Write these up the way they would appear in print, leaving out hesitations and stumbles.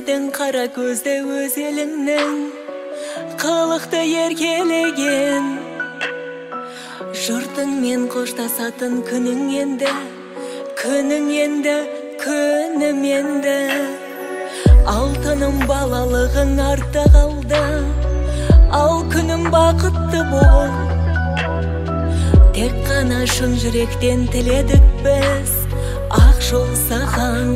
едің қара көзді өз еліңнің қылықты еркелеген жұртыңмен қоштасатын күнің енді күнім енді алтыным балалығың артта қалды ал күнім бақытты бол тек қана шын жүректен тіледік біз ақ жол саған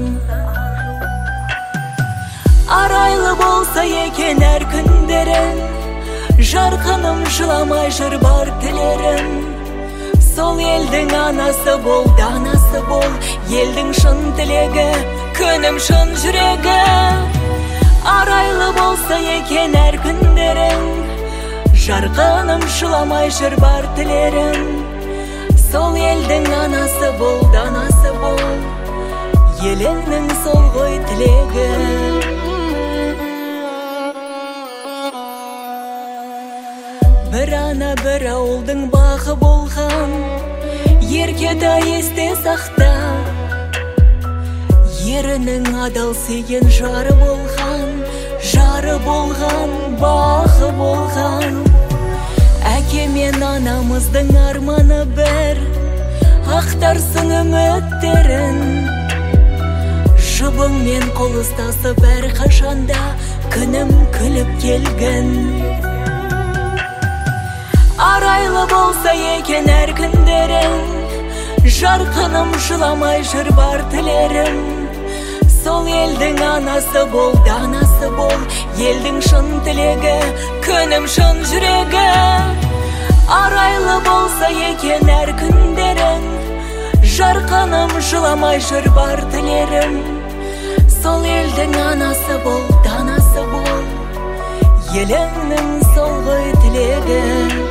арайлы болса екен әр күндерің жарқыным жыламай жүр бар тілерім сол елдің анасы бол данасы бол елдің шын тілегі күнім шын жүрегі арайлы болса екен әр күндерің жарқыным жыламай жүр бар тілерім сол елдің анасы бол данасы бол еліңнің сол ғой тілегі бір ана бір ауылдың бағы болған еркетай есте сақта ерінің адал сүйген жары болған бағы болған әке мен анамыздың арманы бір ақтарсын үміттерін жұбыңмен қол ұстасып әрқашанда күнім күліп келгін арайлы болса екен әр күндерің жарқыным жыламай жүр бар тілерім сол елдің анасы бол данасы бол елдің шын тілегі күнім шын жүрегі арайлы болса екен әр күндерің жарқыным жыламай жүр бар тілерім сол елдің анасы бол данасы бол еліңнің сол ғой тілегі